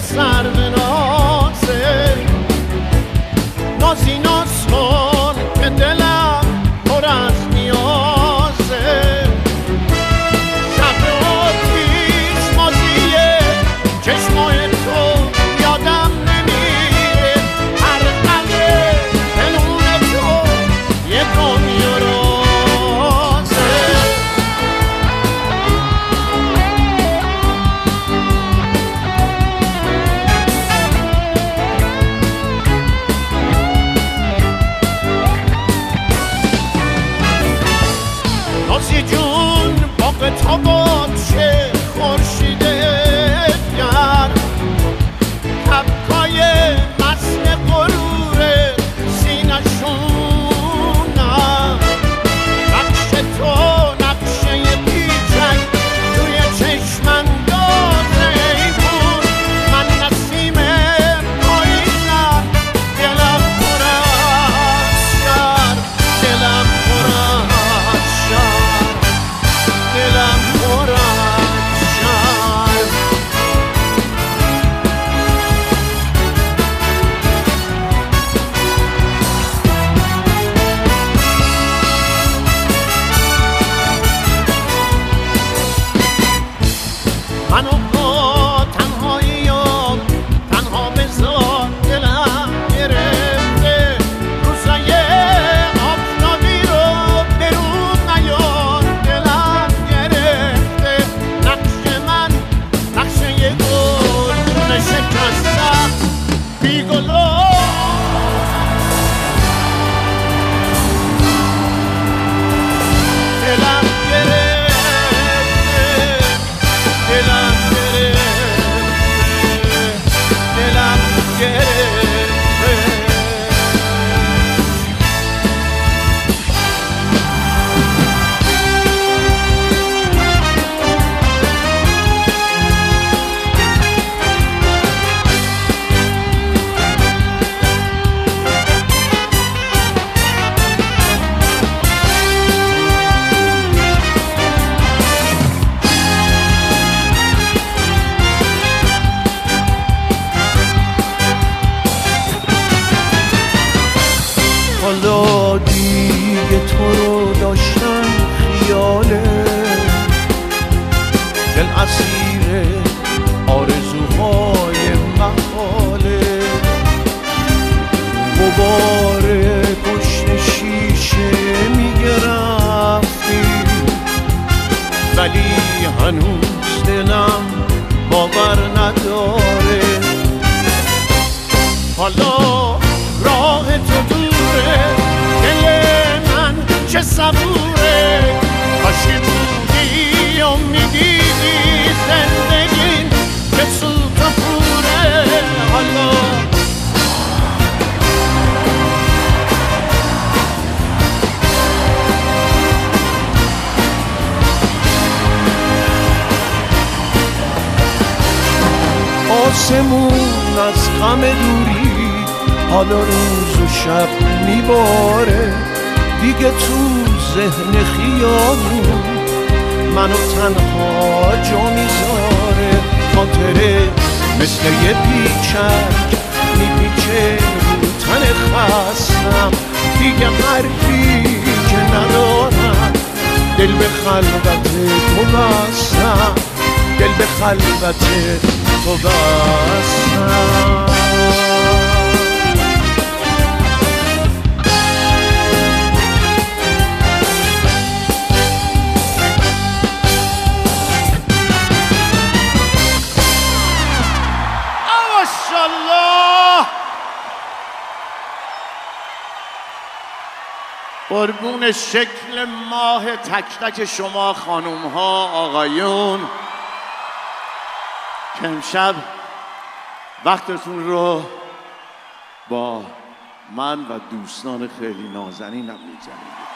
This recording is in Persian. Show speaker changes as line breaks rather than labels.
سر به نازه نازی ناز کن که دلم پر از نیازه شب آتیش مازیه چشمای تو یادم نمیره هر قدر پنون تو یه دنیا رازه نازی جون باغ تابات شه خورشید گرم کپکای مسک غرور سینه‌شونم نقش تو نقشه پیچک توی چشم اندازه ای بود من نسیم پاییزم دلم پر از شرم دلم پر از شرم دلم پر از شرم منو با تنهاییام تنها بذار دلم گرفته روزای آفتابی رو برون نیار دلم گرفته نقش من نقشه یه گل شکستم بی گلا دلم گرفته دلم گرفته دلم گرفته حالا دیگه تو رو داشتن خیاله دل اسیر آرزوهای محاله غبار پشت شیشه میگرفتی ولی هنوز دلم باور نداره حالا راه تو دوره دل من چه صبوره کاشی بودی و میدیدی زندگی که سوت و پوره حالا آسمون از غم دوری حالا روز و شب میباره دیگه تو ذهن خیابون منو تنها جا میذاره خاطره مثل یه پیچک میپیچه رو تن خستم دیگه حرفی که ندارم دل به خلوت تو بستم دل به خلوت تو بستم قربون شکل ماه تک تک شما خانوم ها آقایون که امشب وقتتون رو با من و دوستان خیلی نازنینم می‌گذرونید.